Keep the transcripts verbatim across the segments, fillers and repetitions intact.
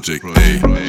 Project A.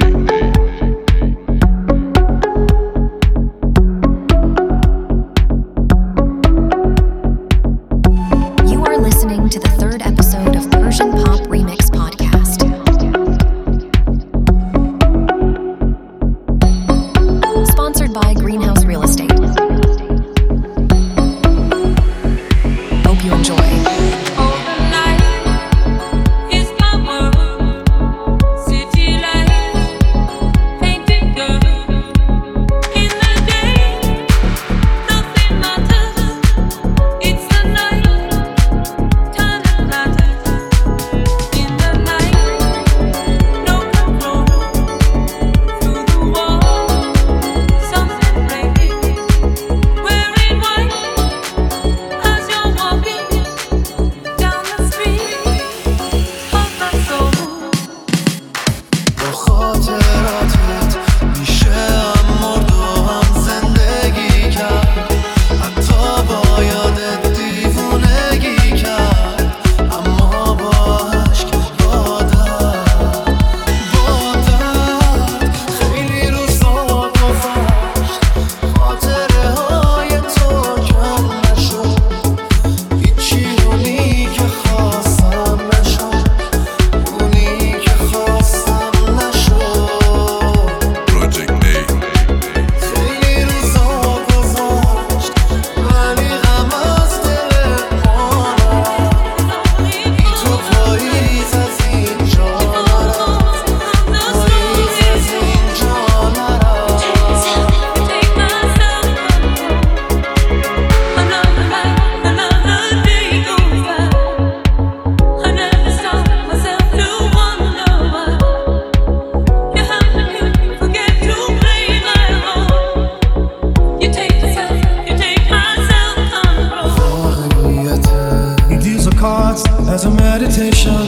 As a meditation,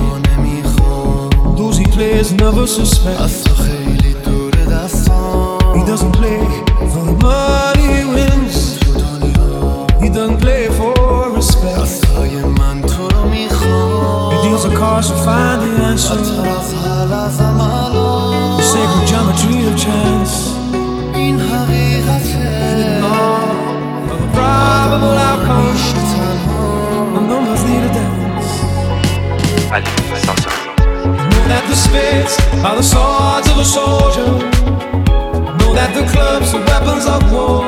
those he plays never suspect. He doesn't play for the money he wins. He doesn't play for respect. He deals the cards to find the answer. The sacred geometry of chance. And all of the probable outcomes. The numbers need a dance. Know that the spades are the swords of a soldier. Know that the clubs are weapons of war.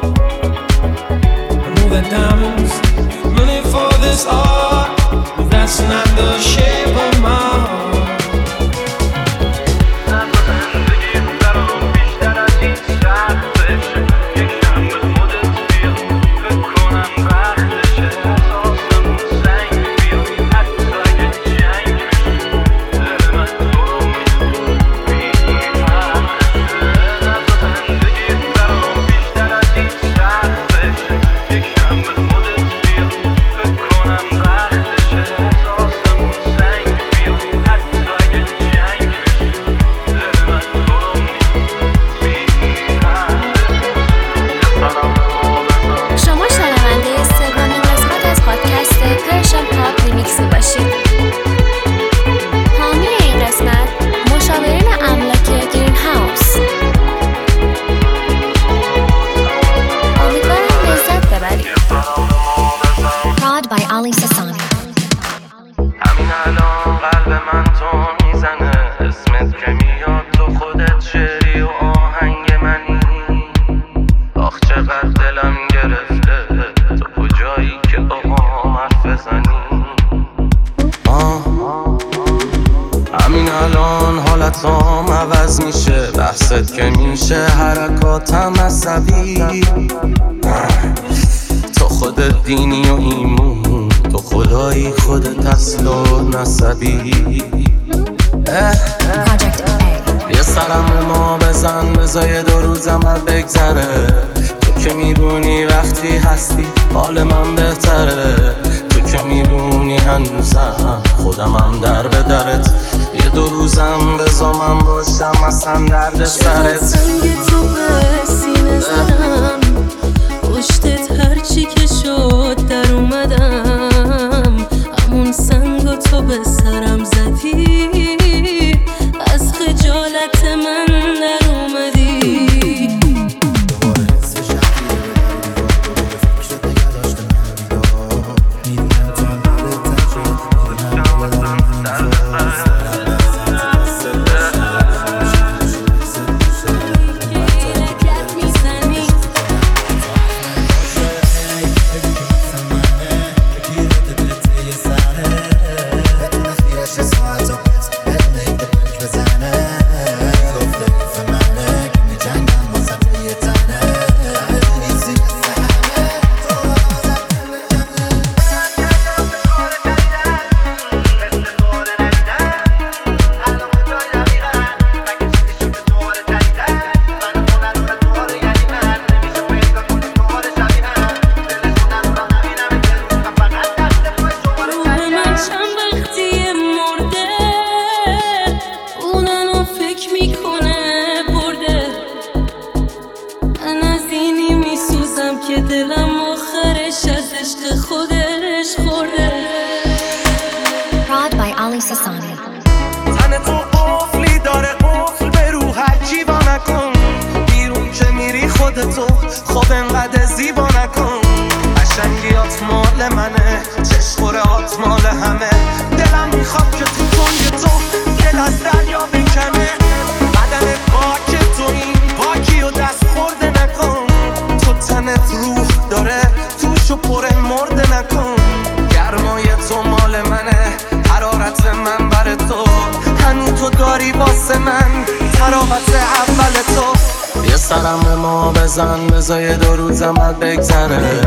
I know that diamonds money for this art, but that's not the shape of my heart. حالتام عوض میشه، بحثت که میشه حرکاتم عصبی. تو خودت دینی و ایمون، تو خدایی خودت اصل و نسبی. یه سرم ما بزن بزای دو روزم بگذره. تو که میدونی وقتی هستی حال من بهتره. تو که میدونی هنوزم خودمم در به درت. یه دو روزم بزا من باشم اصلا درد سرت. سنگ تو به سینه زدم، پشتت هرچی که شد در اومدم. همون سنگ تو به سرم زدی، از دلم آخرش از عشق خودش خورده. Prod by Ali Sasani. تن تو قفلی داره قفل به رو هرچی با نکن بیرون که میری خودتو خود انقدر زیبا نکن قشنگیات مال منه چشخورهات مال همه دلم میخواد که تو تنگ تو دل از دریا بکنه بدن پاک تو این پاکی و دست خورده نکن تو تنت روح داره توشو پر مرده نکن گرمای تو مال منه حرارت من بر تو هنو تو داری واسه من تراوت اول تو یه سرم به ما بزن بذار دو روزم بگذره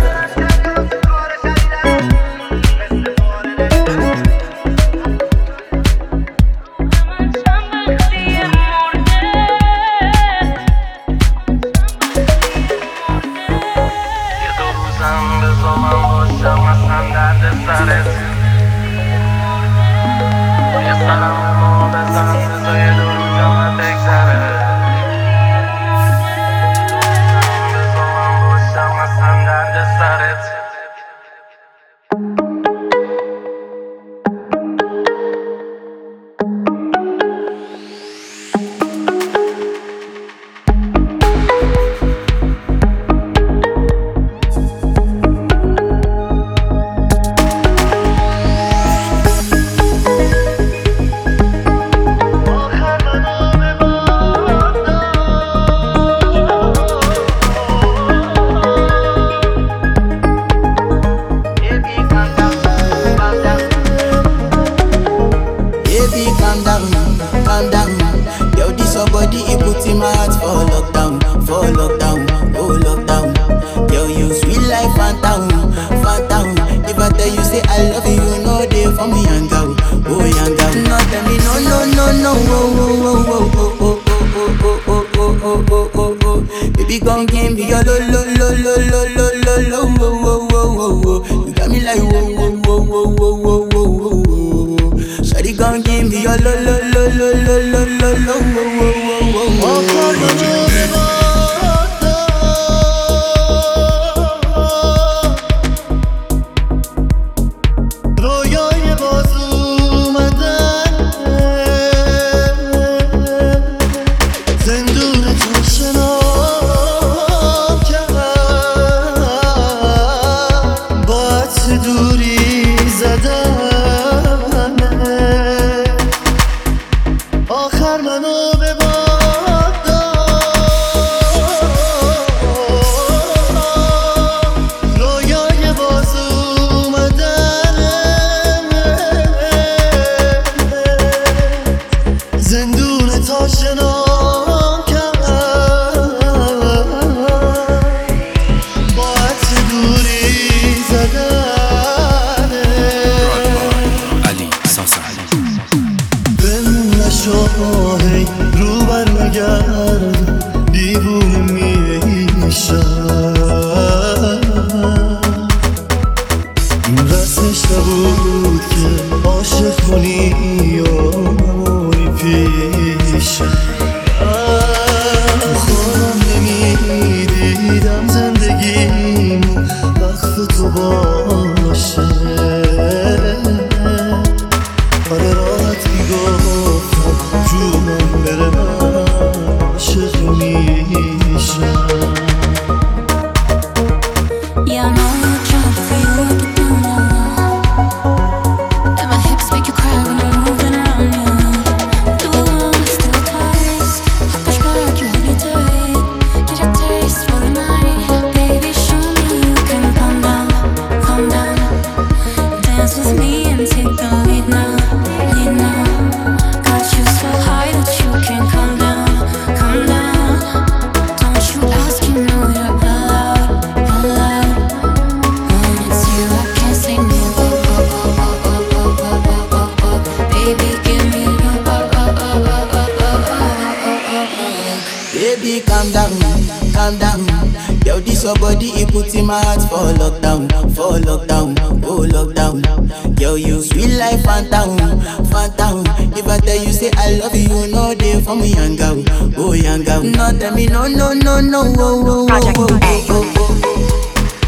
Project A.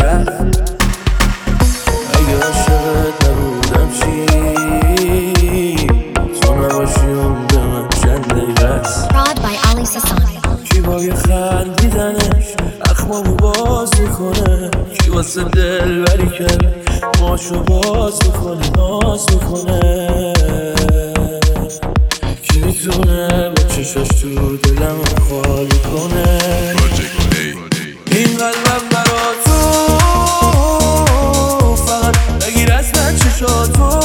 رفت. اگه عاشقت نبودم چی تو نباشی اون به من چند دقیقست. Prod by Ali Sasani. کی با یه خندیدنش اخمامو باز میکنه، کی واسه دل بری کرد ماشو باز میکنه ناز میکنه، کی میتونه با چشاش تو دلم خالی کنه. این قلبم برا تو فقط بگیر از من چشاتو،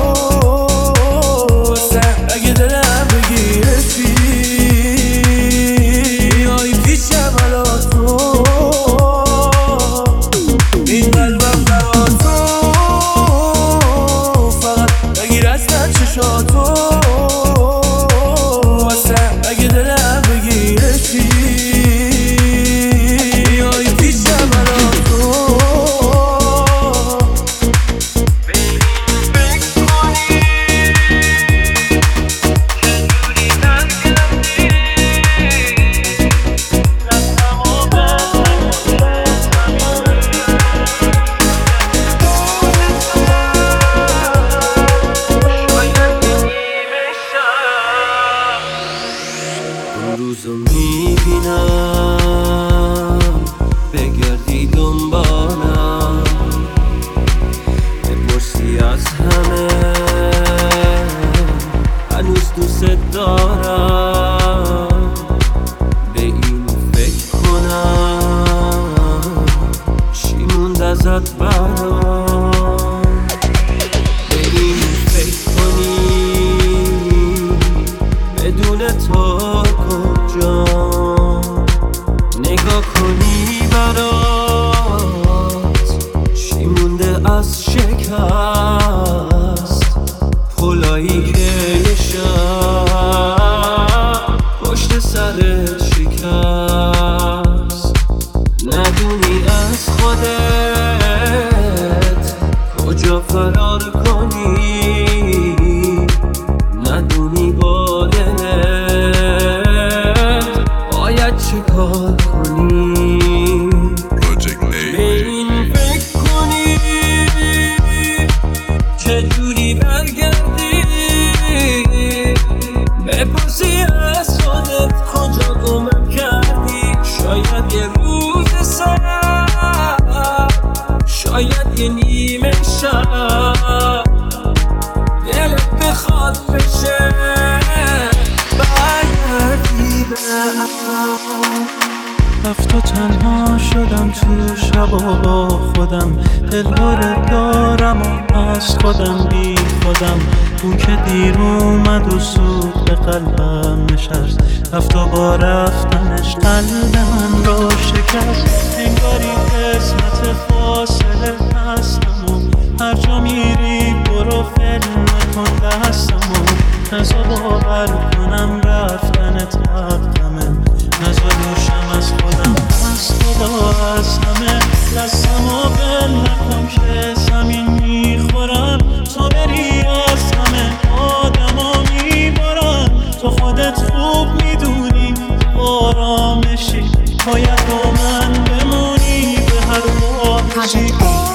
اگه دلم بگیره چی آی پیشم الان تو. این قلبم برا تو فقط بگیر از من چشاتو، اگه دلم بگیره چی آی پیشم الان تو. روزو میبینم بگردی دنبالم، بپرسی از همه هنوز دوست دارم، به این فکر کنم چی موند ازت برام، به این فکر کنی بدون تو کجا نگاه کنی برات چی مونده از شکست، پلایی که یه شب پشت سرت شکست، ندونی از خودت کجا فرار کنی، ندونی با دلت باید چه کار کنی، به این فکر کنی چجوری برگردی، بپرسی از خودت کجا گمم کردی، شاید یه روز سر، شاید یه نیمه شب دلت بخواد بشه برگردی به عقب. رفت و تنها شدم تو شبا با خودم، دلهاره دارم و از خودم بی خودم، اون که دیر اومد و سود به قلبم نشست، رفت و با رفتنش قلب من را شکست. انگاری قسمت فاصله هستم و هر جا میری برو فیلم کن دستم و نزا باور کنم رفتنت حقمه، نزا دوشم از خودم از خدا از همه، دستم و بل نکن که زمین میخورم، تو بری از همه آدم ها میبارم، تو خودت خوب میدونی آرامشی باید با من بمونی به هر واقعی.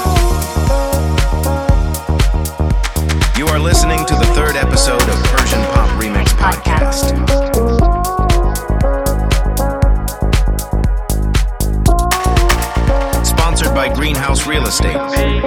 You are listening to the third episode of Persian Pop Remix Podcast. Sponsored by Greenhouse Real Estate.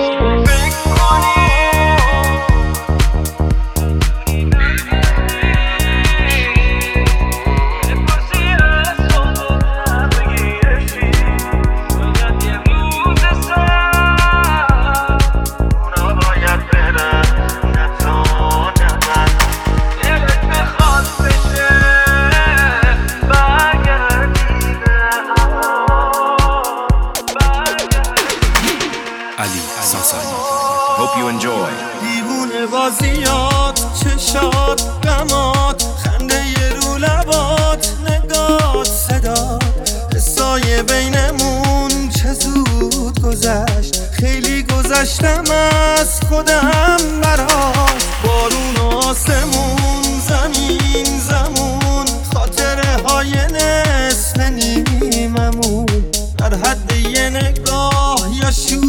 Hope you enjoy. دیوونه بازیات، چشات، غمات، خنده رو لبات، نگات، صدات، حسای بینمون چه زود گذشت، خیلی گذشتم از خودم برات، بارون و آسمون، زمین زمون، خاطره های نصف نیممون، در حد یه نگاه یا شو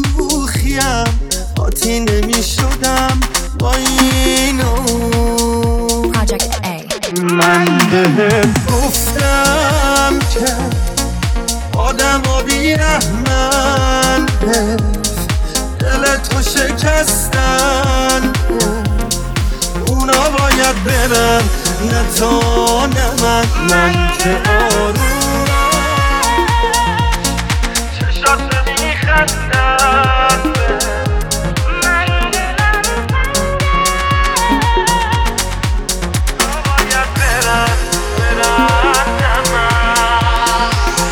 بهت گفتم که آدم ها بی رحمن دل تو شکستن، اونا باید برن نه تو نه من. من که آروم چشات میخندن، من دلم باید برن برن نه من.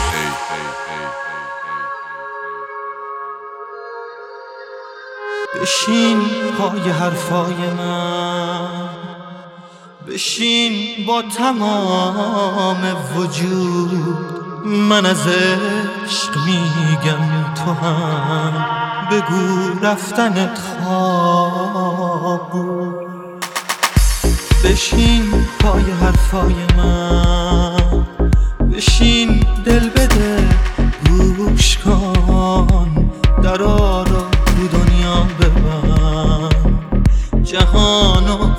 بشین پای حرفای من، بشین با تمام وجود، من از عشق میگم تو هم بگو رفتنت خواب بود. بشین پای حرفای من، بشین دل بده گوش کن، درا رو تو دنیا ببن، جهانو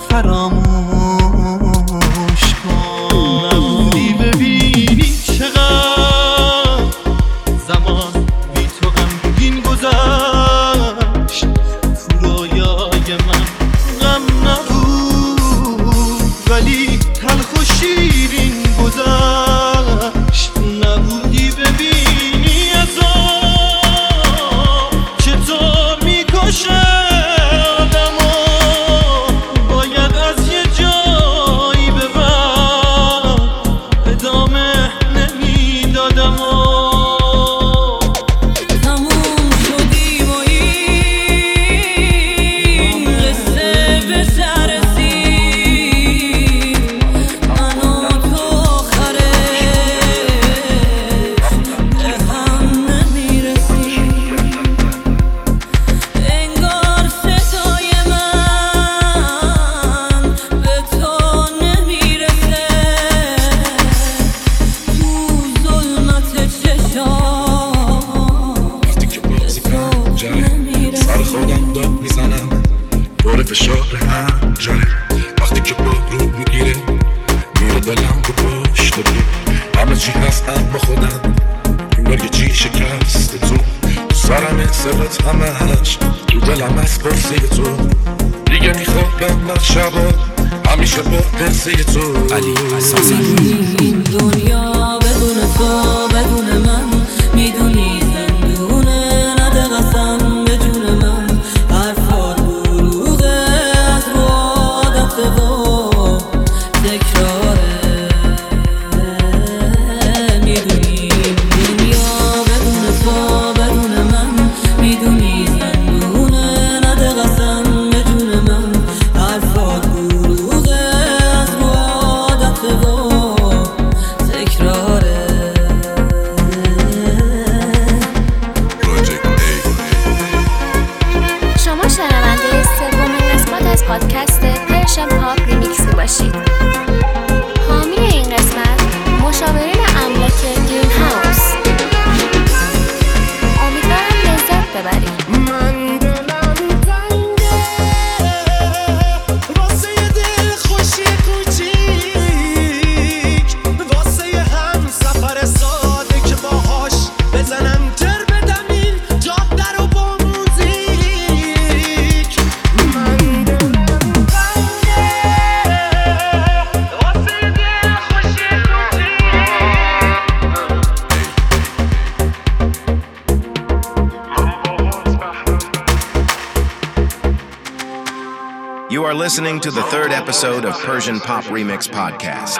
فراموش کن. نبودی ببینی چقدر زمان بی تو غمگین گذشت، تو رویای من غم نبود ولی تلخ و شیرین گذشت. نبودی ببینی عذاب چطور میکشه آدمو، باید از یه جایی به بعد ادامه نمیدادم. تموم شدیم و این قصه به سر رسید، من و تو آخرش به هم نمیرسیم. انگار صدای من به تو نمیرسه، تو ظلمت چشام وقتی که بازی پنجره سر خودم داد میزنم دور فشار هنجره، وقتی که بارون میگیره میره دلم رو پشت رو، همه چی هست با خودم انگار یه چی شکست تو، تو سرم سرت همش تو دلم از پرسه تو، دیگه میخوابم در شبا همیشه با پرسه تو. این دنیا بدون تو بدون من میدونی زندونه، نده قسم به جون من، حرفات دروغه از رو عادت و تکراره. میدونی این دنیا بدون تو بدون من میدونی زندونه، نده قسم به جون من، حرفات دروغه از رو عادت و تکراره. شما شنونده سومین قسمت از پادکست پرشن پاپ ریمیکس باشید. حامی این قسمت مشاورین املاک گرین هاوس. امیدوارم لذت ببرید. من دلم تنگه واسه یه دل خوشی کوچیک، واسه یه هم سفر ساده که باهاش بزنم تر بدم این جاده رو با موزیک. من دلم تنگه واسه یه دل خوشی کوچیک. You are listening to the third episode of Persian Pop Remix Podcast.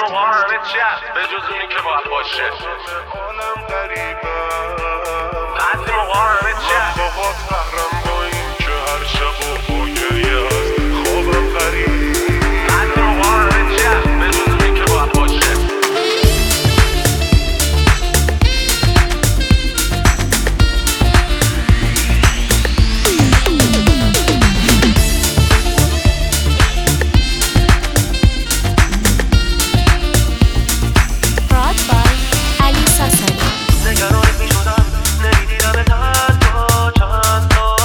Brought by Ali Sasani. نگرانت میشدم نمیدیدم تنها چند تا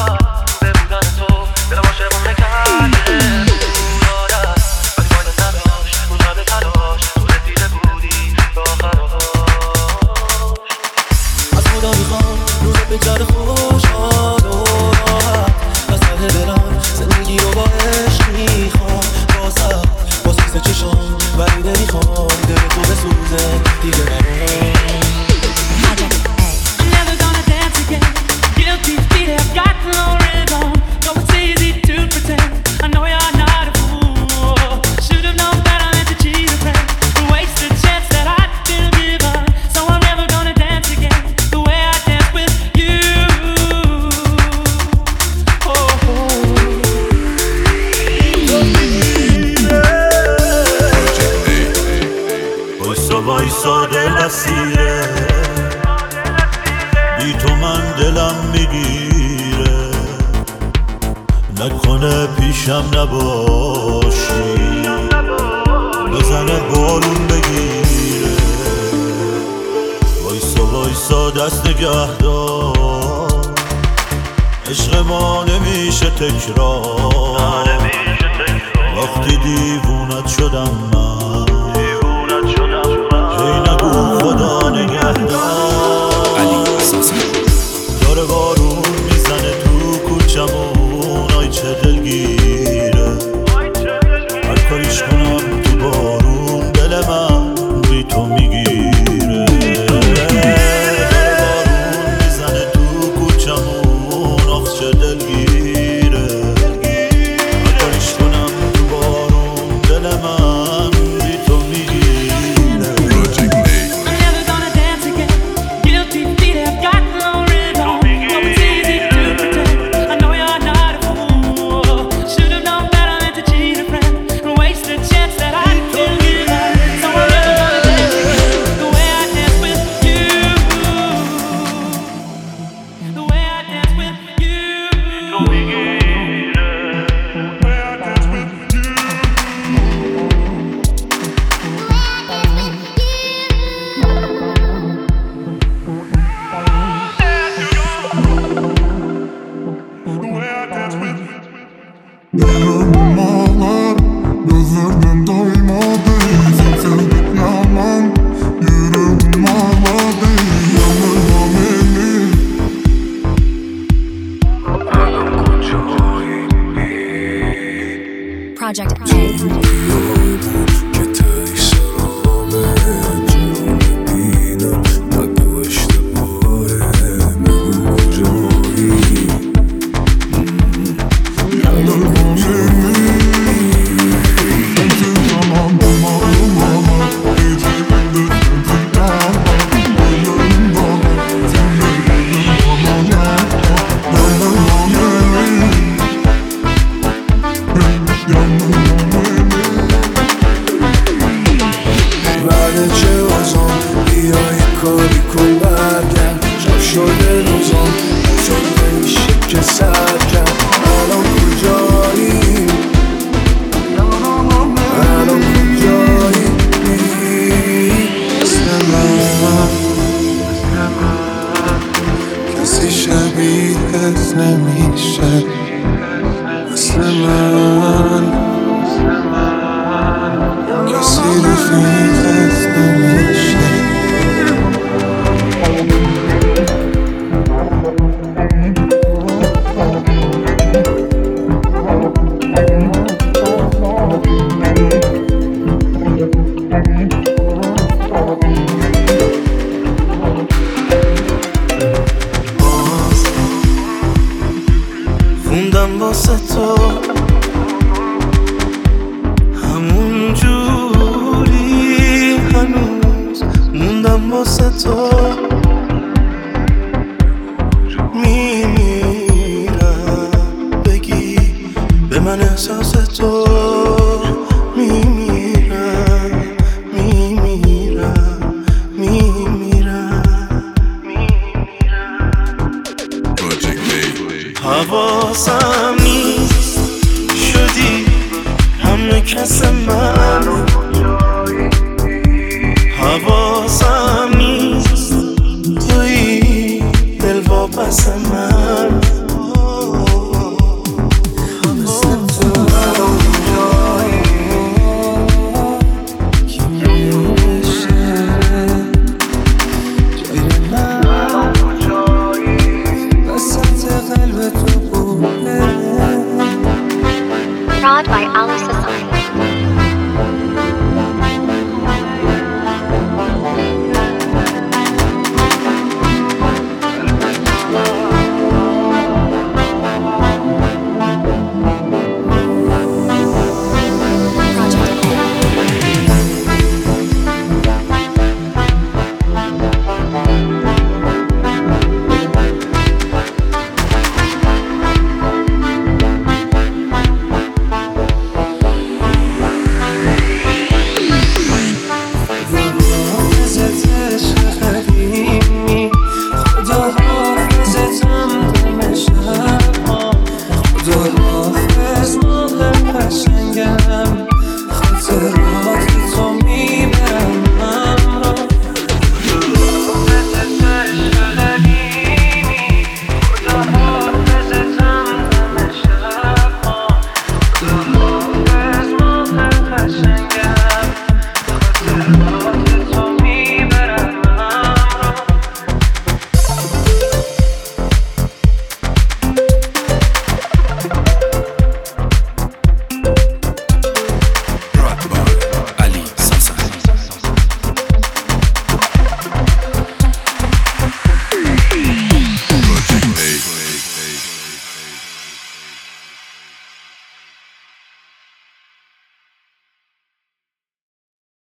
نکنه پیشم نباشی، بزنه بارون بگیره، وایسا وایسا دست نگه دار، عشق ما نمیشه تکرار، وقتی دیوونت شدم من، هی نگو خدا نگه دار. داره بارون میزنه تو کوچمون، آی چه دلگیره، هر کاریش کنم تو بارون دل من بی تو میگیره. داره بارون میزنه تو کوچمون، آخ چه دلگیره، هر کاریش کنم تو بارون دل من بی تو میگیره. Project A. حواسم نیست شدی همه کس من، حواسم نیست توی دل واپس من. By